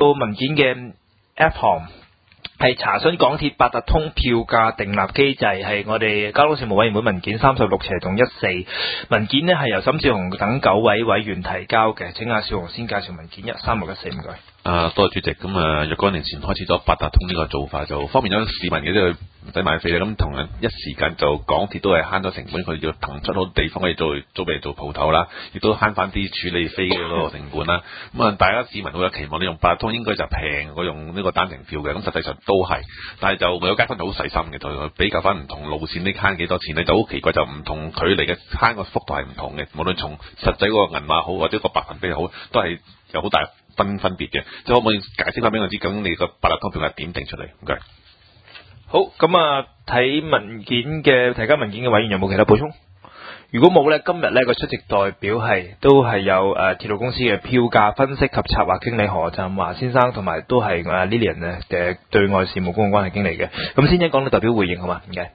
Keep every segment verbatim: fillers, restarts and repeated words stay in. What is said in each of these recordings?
個文件嘅 F 項係查詢港鐵八達通票價訂立機制，係我哋交通事務委員會文件三十六斜洞一四文件呢係由沈少雄等九位委員提交嘅。請阿少雄先介紹文件一三六一四，唔該。 啊，多謝主席。咁啊，若干年前開始咗八達通呢個做法，就方便咗市民嘅，即係唔使買飛啦。咁同樣一時間就港鐵都係慳咗成本，佢要騰出好多地方可以做租俾嚟做鋪頭啦，亦都慳翻啲處理飛嘅嗰個成本啦。咁啊，大家市民好有期望，你用八達通應該就平過用呢個單程票嘅。咁實際上都係，但係就我有街坊就好細心嘅，就比較翻唔同路線呢慳幾多錢咧，就好奇怪，就唔同距離嘅慳個幅度係唔同嘅。無論從實際嗰個銀碼好或者個百分比好，都係有好大分分別嘅。即係可唔可以解釋翻俾我知，究竟你個八達通票係點定出嚟？唔該。 好，咁啊，睇文件嘅提交文件嘅委員有冇其他補充？如果冇呢，今日呢個出席代表係都係有誒、呃、鐵路公司嘅票價分析及策劃經理何振華先生，同埋都係誒、呃、Lilian 呢嘅對外事務公共關係經理嘅。咁先一講到代表回應好嘛？唔該。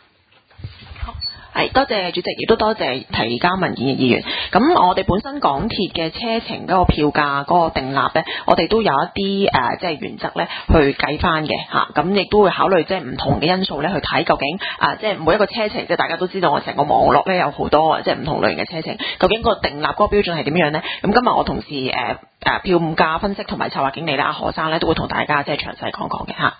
係，多謝主席，亦都多謝提交文件嘅議員。咁我哋本身港鐵嘅車程嗰個票價嗰個訂立咧，我哋都有一啲誒、呃，即係原則咧去計翻嘅嚇。咁、啊、亦都會考慮即係唔同嘅因素咧去睇究竟啊、呃，即係每一個車程，即係大家都知道我成個網絡咧有好多即係唔同類型嘅車程，究竟個訂立嗰個標準係點樣咧？咁今日我同事誒誒、呃呃、票價分析同埋策劃經理咧，阿何生咧都會同大家即係詳細講講嘅嚇。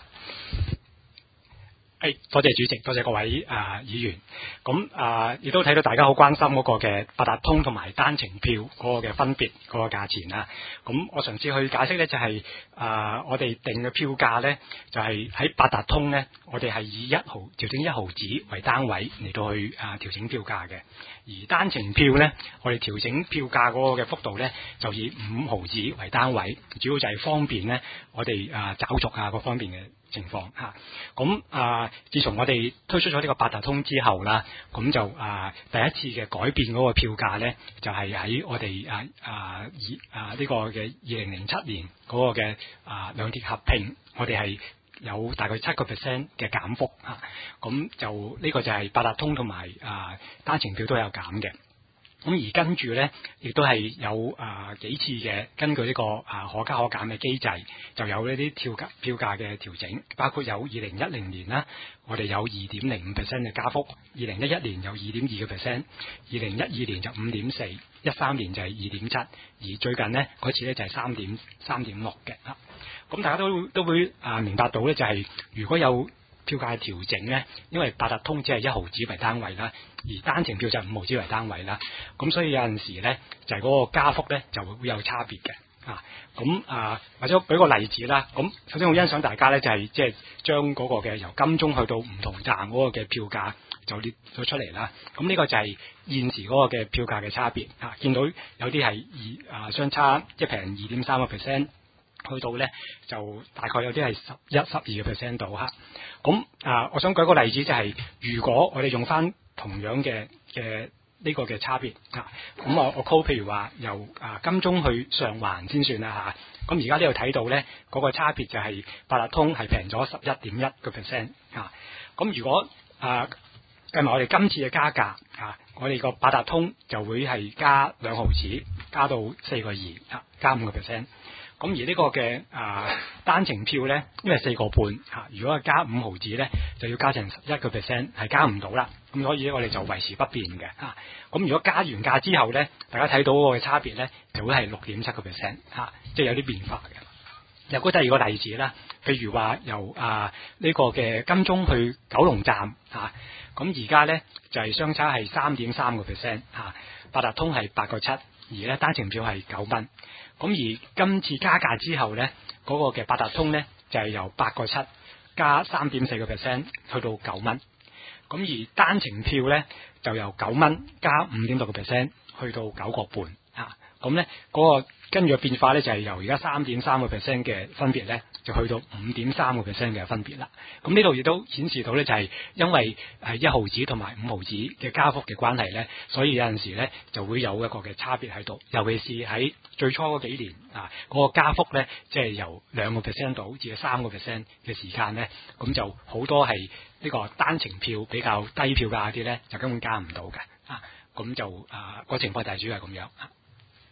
誒，多謝主席，多謝各位啊、呃、議員。咁啊，亦、呃、都睇到大家好關心嗰個嘅八達通同埋單程票嗰個嘅分別嗰、嗰個價錢啦。咁我嘗試去解釋咧，就係、是、啊、呃，我哋定嘅票價咧，就係、是、喺八達通咧，我哋係以一毫調整一毫子為單位嚟到去啊調整票價嘅。而單程票咧，我哋調整票價嗰個嘅幅度咧，就以五毫子為單位，主要就係方便咧，我哋啊找續啊各方面嘅情況嚇。咁啊，自從我哋推出咗呢個八達通之後啦，咁就啊第一次嘅改變嗰個票價咧，就係、是、喺我哋啊啊二啊呢個嘅二零零七年嗰個嘅啊兩鐵合併，我哋係有大概七個 percent 嘅減幅嚇。咁就呢個就係八達通同埋啊單程票都有減嘅。咁而跟住咧，亦都係有啊、呃、幾次嘅根據呢、這個啊可加可減嘅機制，就有呢啲票價票價嘅調整，包括有二零一零年啦，我哋有二點零五 percent 嘅加幅；二零一一年有二點二個 percent；二零一二年就五點四；一三年就係二點七；而最近呢嗰次咧就係三點三點六嘅嚇。咁大家都都會啊明白到咧，就係如果有票價調整咧，因為八達通只係一毫子為單位啦，而單程票就係五毫子為單位啦，咁所以有陣時咧就係、是、嗰個加幅咧就會有差別嘅啊。咁啊，或者舉個例子啦，咁首先我欣賞大家咧就係即係將嗰個嘅由金鐘去到唔同站嗰個嘅票價就列咗出嚟啦。咁呢個就係現時嗰個嘅票價嘅差別啊。見到有啲係二啊相差即係平二點三個 percent。去到咧就大概有啲係十一、十二個 percent 度嚇。咁啊，我想舉個例子就係、是，如果我哋用翻同樣嘅嘅呢個嘅差別啊，咁我我 call 譬如話由啊金鐘去上環先算啦嚇。咁而家呢度睇到咧嗰、那個差別就係八達通係平咗十一點一個 percent 啊。咁如果啊計埋我哋今次嘅加價啊，我哋個八達通就會係加兩毫子，加到四個二啊，加五個 percent。咁而呢個嘅啊單程票咧，因為四個半嚇，如果係加五毫子咧，就要加成十一個 percent，係加唔到啦。咁所以咧，我哋就維持不變嘅嚇。咁如果加完價之後咧，大家睇到嗰個差別咧，就會係六點七個 percent 嚇，即係有啲變化嘅。又舉第二個例子啦，譬如話由啊呢個嘅金鐘去九龍站嚇，咁而家咧就係相差係三點三個 percent 嚇，八達通係八個七，而咧單程票係九蚊。咁而今次加價之後咧，嗰、那個嘅八達通咧就係、是、由八個七加三點四個 percent 去到九蚊。咁而單程票咧就由九蚊加五點六個 percent 去到九個半啊。咁咧嗰個跟住嘅變化咧就係、是、由而家三點三個 percent 嘅分別咧，就去到五點三個 percent 嘅分別啦。咁呢度亦都顯示到咧就係、是、因為係一毫子同埋五毫子嘅加幅嘅關係咧，所以有陣時咧就會有一個嘅差別喺度。尤其是喺最初嗰幾年啊，嗰、那個加幅咧即係由兩個 percent 到至到三個 percent 嘅時間咧，咁就好多係呢個單程票比較低票價啲咧，就根本加唔到嘅啊。咁就啊、那個情況就係主要係咁樣。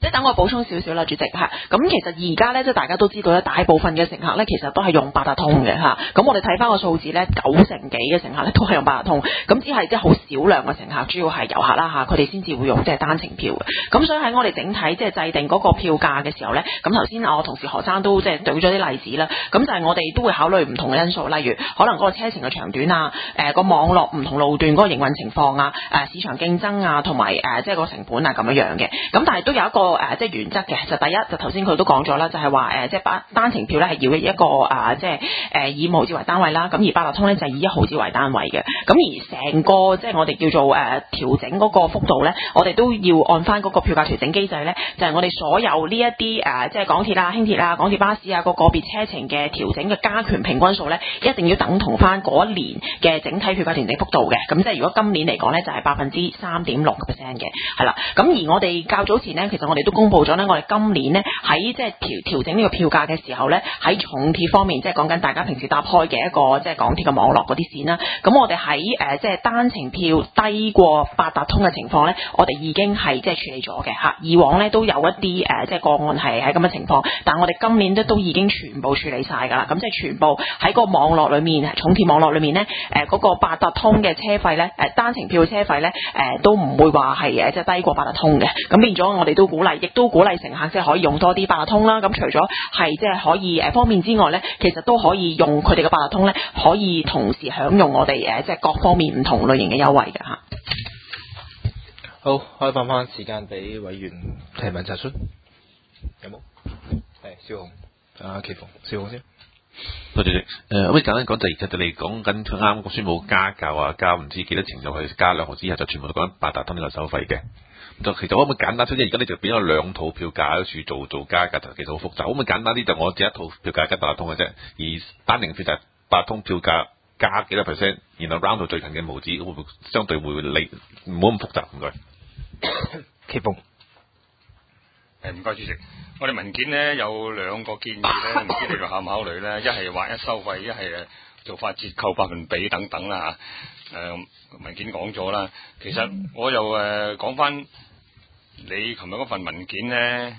即係等我補充少少啦，主席嚇。咁其實而家咧，即係大家都知道咧，大部分嘅乘客咧，其實都係用八達通嘅嚇。咁我哋睇翻個數字咧，九成幾嘅乘客咧都係用八達通。咁只係即係好少量嘅乘客，主要係遊客啦嚇，佢哋先至會用即係單程票嘅。咁所以喺我哋整體即係制定嗰個票價嘅時候咧，咁頭先我同事何生都即係舉咗啲例子啦。咁就係我哋都會考慮唔同嘅因素，例如可能嗰個車程嘅長短啊，誒個網絡唔同路段嗰個營運情況啊，誒市場競爭啊，同埋誒即係個成本啊咁樣樣嘅。咁但係都有一個誒即係原則嘅，就第一就頭先佢都講咗啦，就係話誒即係單單程票咧係要一個啊即係誒以五毫紙為單位啦，咁而八達通咧就係以一毫紙為單位嘅。咁而成個即係我哋叫做誒調整嗰個幅度咧，我哋都要按翻嗰個票價調整機制咧，就係我哋所有呢一啲誒即係港鐵啊、輕鐵啊、港鐵巴士啊個個別車程嘅調整嘅加權平均數咧，一定要等同翻嗰一年嘅整體票價調整幅度嘅。咁即係如果今年嚟講咧，就係百分之三點六個 percent 嘅，係啦。咁而我哋較早前咧，其實我哋都公布咗咧，我哋今年咧喺即係調調整呢個票價嘅時候咧，喺重鐵方面，即係講緊大家平時搭開嘅一個即係港鐵嘅網絡嗰啲線啦。咁我哋喺誒即係單程票低過八達通嘅情況咧，我哋已經係即係處理咗嘅嚇。以往咧都有一啲誒即係個案係喺咁嘅情況，但係我哋今年咧都已經全部處理晒㗎啦。咁即係全部喺個網絡裏面，重鐵網絡裏面咧，誒嗰個八達通嘅車費咧，誒單程票車費咧，誒都唔會話係誒即係低過八達通嘅。咁變咗我哋都鼓勵，亦都鼓勵乘客即係可以用多啲八達通啦。咁除咗係即係可以誒方便之外咧，其實都可以用佢哋嘅八達通咧，可以同時享用我哋誒即係各方面唔同類型嘅優惠嘅嚇。 好，開放翻時間俾委員提問查詢，有冇？係蕭紅，啊祁鳳，蕭紅先。 多謝你。誒、呃，咁簡單講就而家你講緊佢啱啱宣布加價啊，加唔知幾多程度去加兩毫之後，就全部都講緊八達通呢個收費嘅。就其實可唔可以簡單啲？而家你就變咗兩套票價喺處做做加價，就其實好複雜。可唔可以簡單啲？就我只一套票價加八達通嘅啫，而單程票就係八達通票價加幾多 percent， 然後 round 到最近嘅毫紙，會唔會相對會你唔好咁複雜？唔該。 祁鳳。 誒唔該主席，我哋文件呢有兩個建議咧，唔知你哋考唔考慮咧？一係劃一收費，一係誒做法折扣百分比等等啦嚇。誒、呃、文件講咗啦，其實我又誒講翻你琴日嗰份文件咧，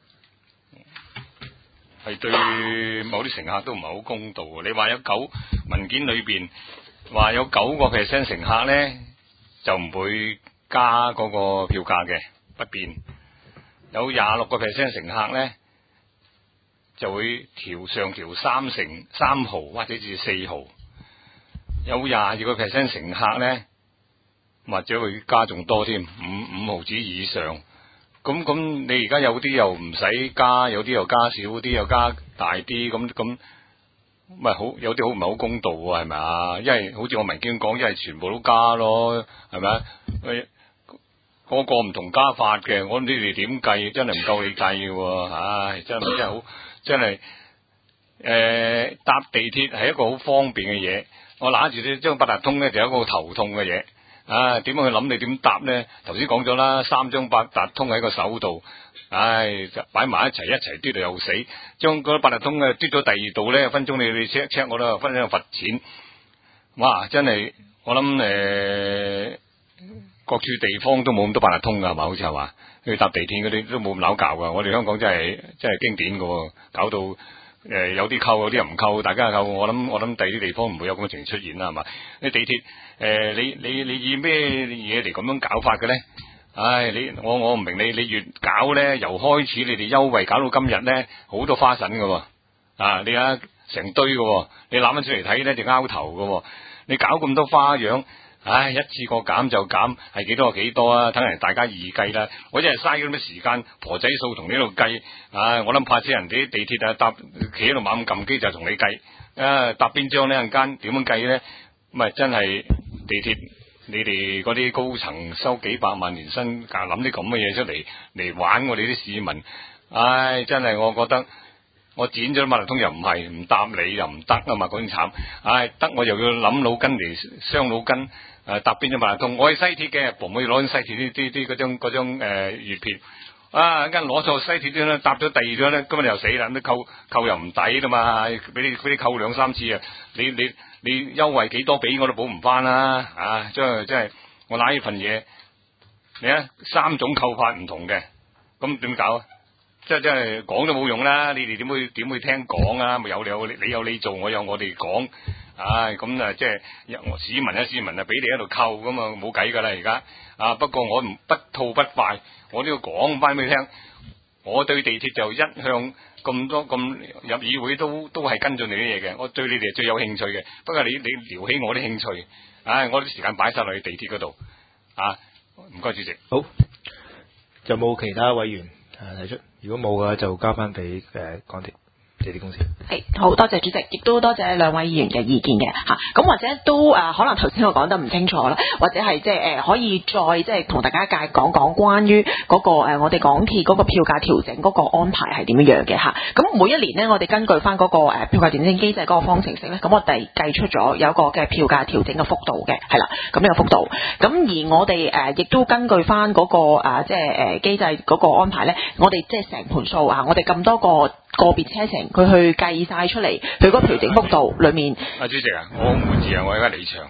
係對某啲乘客都唔係好公道。你話有九文件裏邊話有九個 percent 乘客咧就唔會加嗰個票價嘅不變。有廿六個 percent 乘客咧，就會調上調三成三毫或者至四毫。有廿二個 percent 乘客咧，或者會加仲多添，五五毫子以上。咁咁，你而家有啲又唔使加，有啲又加少啲，又加大啲，咁咁，咪好有啲好唔係好公道喎，係咪啊？因為好似我文件講，一係全部都加咯，係咪啊？個個唔同加法嘅，我唔知你哋點計，真係唔夠你計嘅，唉，真係真係好，真係，誒、呃，搭地鐵係一個好方便嘅嘢，我揦住呢張八達通咧就係一個好頭痛嘅嘢，啊，點樣去諗你點搭咧？頭先講咗啦，三張八達通喺個手度，唉，擺埋一齊一齊嘟到又死，將嗰八達通咧嘟咗第二度咧，分鐘你你 check check 我都分鐘罰錢，哇，真係，我諗誒。呃各處地方都冇咁多八達通噶，係嘛？好似係話去搭地鐵嗰啲都冇咁拗教噶。我哋香港真係真係經典噶，搞到誒、呃、有啲扣，有啲人唔扣，大家扣。我諗我諗第啲地方唔會有咁嘅情形出現啦，係嘛？你地鐵誒、呃，你你你以咩嘢嚟咁樣搞法嘅咧？唉，你我我唔明你你越搞咧，由開始你哋優惠搞到今日咧，好多花神噶，啊你啊成堆噶，你攬翻出嚟睇咧就拗頭噶，你搞咁多花樣。唉，一次過減就減，係幾多就幾多啊！等人大家易計啦。我真係嘥咗咁多時間，婆仔數同你度計。唉，我諗怕死人哋啲地鐵啊，搭企喺度猛咁撳機就同你計。啊，搭邊張呢？陣間點樣計咧？咁啊，真係地鐵，你哋嗰啲高層收幾百萬年薪，夾諗啲咁嘅嘢出嚟嚟玩我哋啲市民。唉，真係我覺得。我剪咗八達通又唔係，唔搭你又唔得啊嘛，嗰種慘。唉，得我又要諗腦筋嚟傷腦筋。誒，搭邊張八達通？我去西鐵嘅，唔可以攞緊西鐵啲啲啲嗰張嗰張誒月票。啊，一間攞錯西鐵張咧，搭咗第二張咧，今日又死啦！咁扣扣又唔抵啦嘛，俾你俾你扣兩三次啊！你你你優惠幾多俾我都補唔翻啦！啊，真係真係我揦呢份嘢，你睇三種扣法唔同嘅。 咁點搞啊？即係即係講都冇用啦！你哋點會點會聽講啊？咪有你有你有你做，我有我哋講。唉，咁啊，即係市民啊，市民啊，俾你喺度扣咁啊，冇計噶啦而家。啊，不過我唔不吐不快，我都要講翻俾你聽。我對地鐵就一向咁多咁入議會都都係跟進你啲嘢嘅，我對你哋係最有興趣嘅。不過你你撩起我啲興趣，唉，我啲時間擺晒落去地鐵嗰度。啊，唔該主席。 好，有冇其他委員誒提出？如果冇嘅話，就交翻俾誒港鐵地鐵公司。 係，好多謝主席，亦都多謝兩位議員嘅意見嘅嚇。咁、啊、或者都誒、呃，可能頭先我講得唔清楚啦，或者係即係誒可以再即係同大家介講講關於嗰、那個、呃、我哋港鐵嗰個票價調整嗰個安排係點樣樣嘅嚇。咁、啊、每一年呢，我哋根據翻、那、嗰個、呃、票價調整機制嗰個方程式咧，咁我哋計出咗有一個嘅票價調整嘅幅度嘅，係啦，咁呢個幅度。咁而我哋誒亦都根據翻、那、嗰個、呃、即係誒機制嗰個安排咧，我哋即係成盤數啊，我哋咁多個個別車程，佢去計晒出嚟，佢嗰個調整幅度裏面。 阿主席啊，我唔會知啊，我而家離場。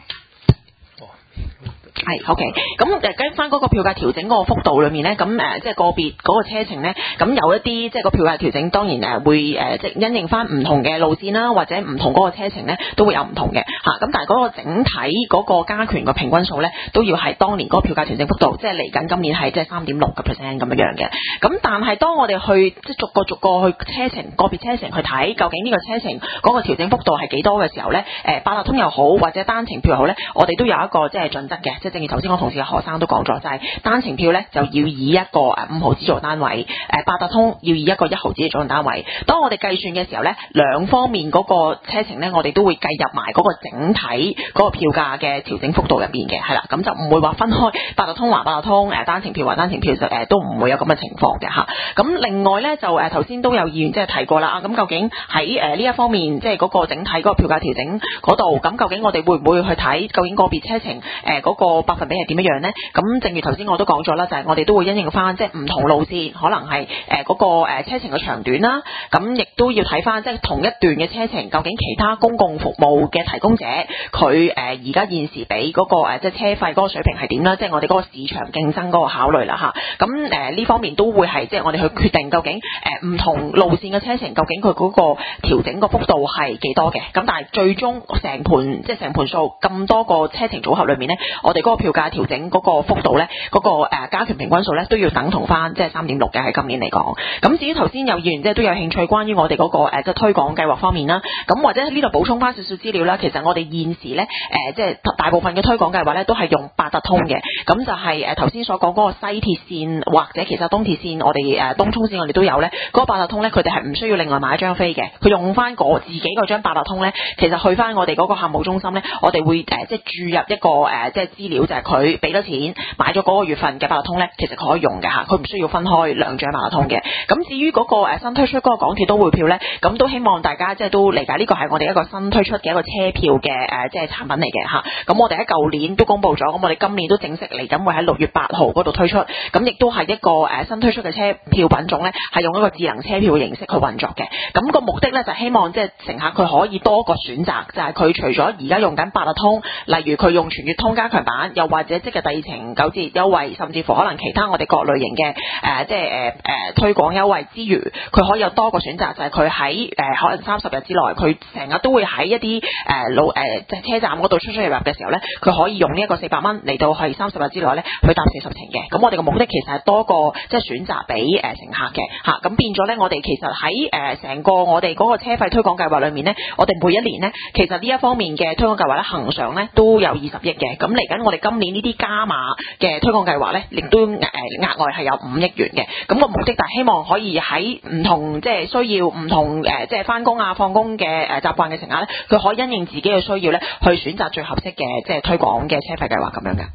係 OK，咁誒跟翻嗰個票價調整嗰個幅度裏面咧，咁誒即係個別嗰個車程咧，咁有一啲即係個票價調整，當然誒會誒即係因應翻唔同嘅路線啦，或者唔同嗰個車程咧都會有唔同嘅嚇。咁但係嗰個整體嗰個加權個平均數咧，都要係當年嗰個票價調整幅度，即係嚟緊今年係即係三點六個 percent 咁樣樣嘅。咁但係當我哋去即係逐個逐個去車程個別車程去睇，究竟呢個車程嗰個調整幅度係幾多嘅時候咧？誒八達通又好，或者單程票又好咧，我哋都有一個即係準則嘅。即係正如頭先我同事嘅何生都講咗，就係、是、單程票咧就要以一個誒五毫紙做單位，誒八達通要以一個一毫紙做單位。當我哋計算嘅時候咧，兩方面嗰個車程咧，我哋都會計入埋嗰個整體嗰個票價嘅調整幅度入邊嘅，係啦，咁就唔會話分開八達通還八達通，誒單程票還單程票，就誒都唔會有咁嘅情況嘅嚇。咁另外咧就誒頭先都有議員即係提過啦，咁究竟喺誒呢一方面即係嗰個整體嗰個票價調整嗰度，咁究竟我哋會唔會去睇究竟個別車程誒嗰個百分比係點樣樣咧？咁正如頭先我都講咗啦，就係、是、我哋都會因應翻即係唔同路線，可能係誒嗰個誒車程嘅長短啦。咁亦都要睇翻即係同一段嘅車程，究竟其他公共服務嘅提供者佢誒而家現時俾嗰、那個誒即係車費嗰個水平係點啦？即係我哋嗰個市場競爭嗰個考慮啦嚇。咁誒呢方面都會係即係我哋去決定究竟誒唔同路線嘅車程究竟佢嗰個調整個幅度係幾多嘅。咁但係最終成盤即係成盤數咁多個車程組合裏面咧，我哋嗰個票價調整嗰個幅度咧，嗰、那個誒加權平均數咧都要等同翻即係三點六嘅喺今年嚟講。咁至於頭先有議員即係都有興趣關於我哋嗰、那個誒即係推廣計劃方面啦，咁或者呢度補充翻少少資料啦。其實我哋現時咧誒即係大部分嘅推廣計劃咧都係用八達通嘅，咁就係誒頭先所講嗰個西鐵線或者其實東鐵線，我哋誒東涌線我哋都有咧。嗰、那個八達通咧，佢哋係唔需要另外買一張飛嘅，佢用翻嗰自己嗰張八達通咧，其實去翻我哋嗰個客務中心咧，我哋會誒即係注入一個誒即係資料，就係佢俾咗錢買咗嗰個月份嘅八達通咧，其實佢可以用嘅嚇，佢唔需要分開兩張八達通嘅。咁至於嗰個誒新推出嗰個港鐵都會票咧，咁都希望大家即係都理解呢個係我哋一個新推出嘅一個車票嘅誒即係產品嚟嘅嚇。咁我哋喺舊年都公布咗，咁我哋今年都正式嚟緊會喺六月八號嗰度推出，咁亦都係一個誒新推出嘅車票品種咧，係用一個智能車票嘅形式去運作嘅。咁個目的咧就希望即係乘客佢可以多個選擇，就係佢除咗而家用緊八達通，例如佢用全月通加強版，又或者即日第二程九折優惠，甚至乎可能其他我哋各類型嘅誒即係誒誒推廣優惠之餘，佢可以有多個選擇，就係佢喺誒可能三十日之內，佢成日都會喺一啲誒老誒即係車站嗰度出出入入嘅時候咧，佢可以用呢一個四百蚊嚟到係三十日之內咧去搭四十程嘅。咁我哋嘅目的其實係多個即係選擇俾誒乘客嘅嚇，咁變咗咧，我哋其實喺誒成個我哋嗰個車費推廣計劃裏面咧，我哋每一年咧，其實呢一方面嘅推廣計劃咧，恆常咧都有二十億嘅。咁嚟緊我哋今年呢啲加碼嘅推廣計劃咧，亦都誒額外係有五億元嘅。咁個目的就係希望可以喺唔同即係需要唔同誒即係翻工啊放工嘅誒習慣嘅乘客咧，佢可以因應自己嘅需要咧，去選擇最合適嘅即係推廣嘅車費計劃咁樣嘅。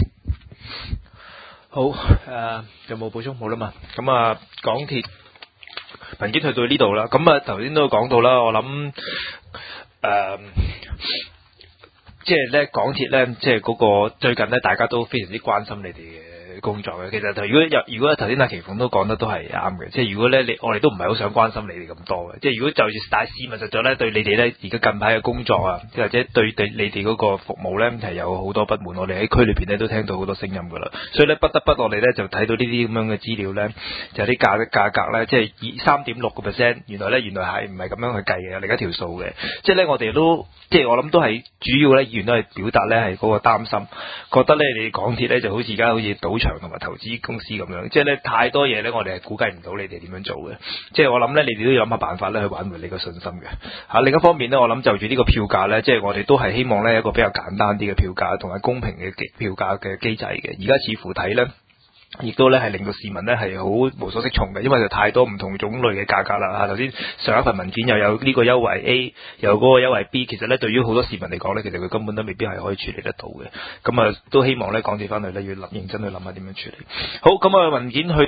好誒、呃，有冇補充？冇啦嘛。咁啊，港鐵文件去到呢度啦。咁啊，頭先都講到啦。我諗誒、呃，即係咧港鐵咧，即係嗰個最近咧，大家都非常之關心你哋嘅嘅工作嘅。其實就如果有如果頭先阿奇鳳都講得都係啱嘅，即係如果咧你我哋都唔係好想關心你哋咁多嘅，即係如果就但係市民實在咧對你哋咧而家近排嘅工作啊，或者對對你哋嗰個服務咧係有好多不滿，我哋喺區裏邊咧都聽到好多聲音㗎啦，所以咧不得不我哋咧就睇到呢啲咁樣嘅資料咧，就係啲價價格咧，即係二三點六個 percent，原來咧原來係唔係咁樣去計嘅，另一條數嘅，即係咧我哋都即係我諗都係主要咧議員都係表達咧係嗰個擔心，覺得咧你港鐵咧就好似而家好似賭場同埋投資公司咁樣，即係咧太多嘢咧我哋係估計唔到你哋點樣做嘅，即係我諗咧你哋都要諗下辦法咧去挽回你個信心嘅嚇。另一方面咧，我諗就住呢個票價咧，即係我哋都係希望咧一個比較簡單啲嘅票價同埋公平嘅票價嘅機制嘅，而家似乎睇咧。亦都咧係令到市民咧係好無所適從嘅，因為就太多唔同種類嘅價格啦嚇。頭先上一份文件又有呢個優惠 A，又有嗰個優惠 B，其實咧對於好多市民嚟講咧，其實佢根本都未必係可以處理得到嘅。咁啊，都希望咧港鐵翻去咧要諗認真去諗下點樣處理。好，咁啊文件去。